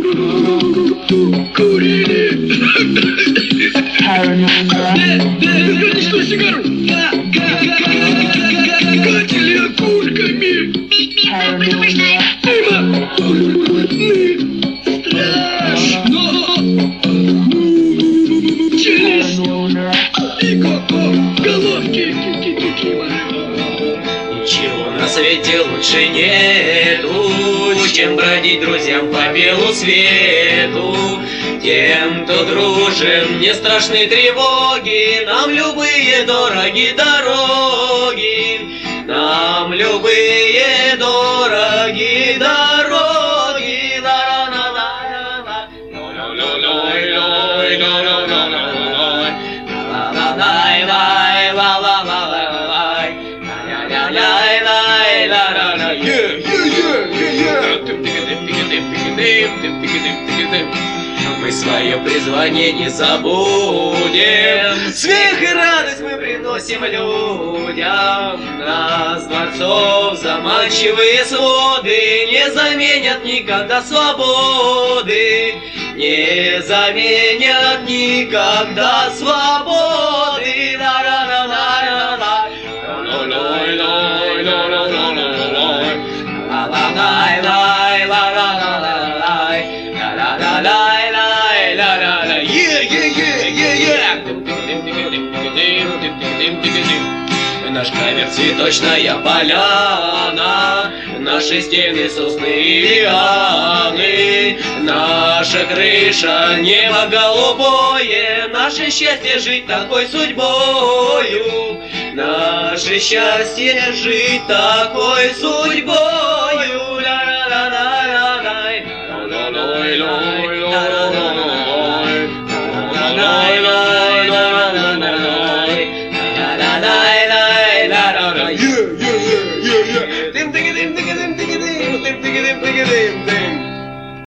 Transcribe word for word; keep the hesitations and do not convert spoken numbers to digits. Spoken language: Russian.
Курили. Что сигару? Катили окурками. Страшно. Через и головки. Ничего на свете лучше нету, чем бродить друзьям по белу свету. Тем, кто дружен, не страшны тревоги, нам любые дороги дороги, нам любые дороги дороги. Мы свое призвание не забудем, смех и радость мы приносим людям. Нас, дворцов, заманчивые своды не заменят никогда свободы, не заменят никогда свободы. Наш кавер цветочная поляна, наши стены сосны и лианы, наша крыша небо голубое, наше счастье жить такой судьбою, наше счастье жить такой судьбою. Дым, дым, дым, дым.